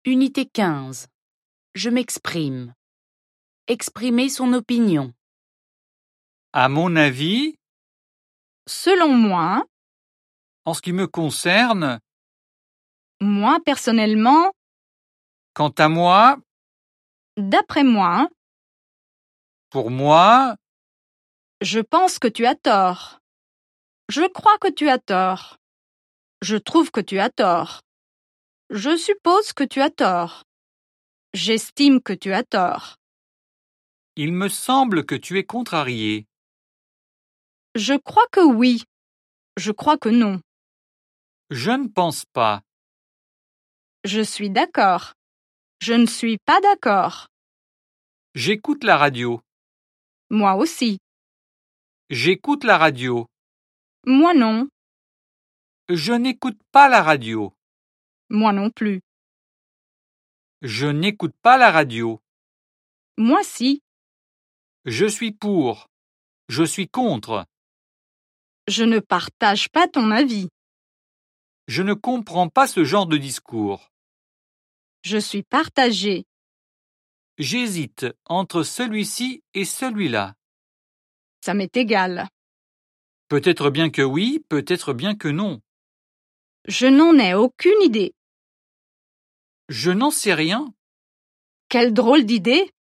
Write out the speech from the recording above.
Unité 15. Je m'exprime. Exprimer son opinion. À mon avis, Selon moi, en ce qui me concerne, moi personnellement, quant à moi, d'après moi, pour moi, je pense que tu as tort. Je crois que tu as tort. Je trouve que tu as tort. Je suppose que tu as tort. J'estime que tu as tort. il me semble que tu es contrarié. Je crois que oui. Je crois que non. Je ne pense pas. Je suis d'accord. Je ne suis pas d'accord. J'écoute la radio. Moi aussi. J'écoute la radio. Moi non. Je n'écoute pas la radio. Moi non plus. Je n'écoute pas la radio. Moi si. Je suis pour. Je suis contre. Je ne partage pas ton avis. Je ne comprends pas ce genre de discours. Je suis partagé. J'hésite entre celui-ci et celui-là. Ça m'est égal. Peut-être bien que oui, peut-être bien que non. Je n'en ai aucune idée. Je n'en sais rien. Quelle drôle d'idée!